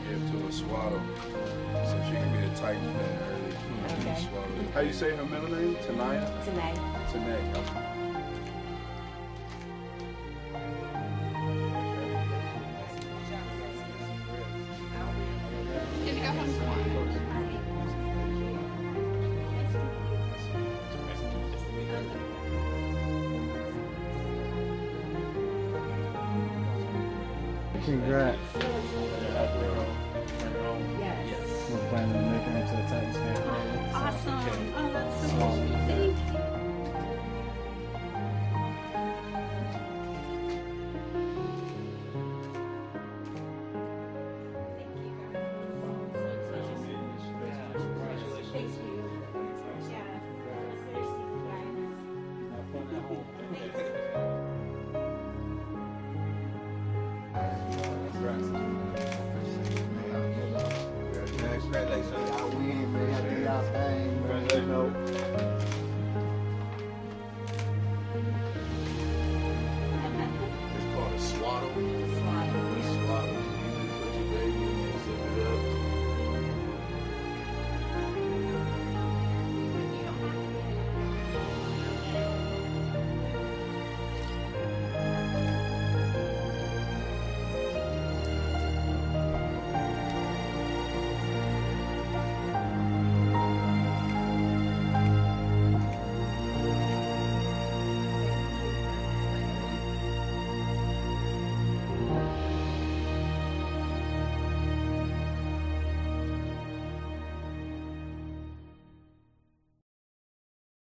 give to a swaddle, so she can be a Titan fan early. Okay. Swaddle. How you say her middle name? Tanaya? Tonight. Tanae. Okay. Congrats. Yes. We're planning on making it to the Titans fan. Awesome. Oh, that's so So,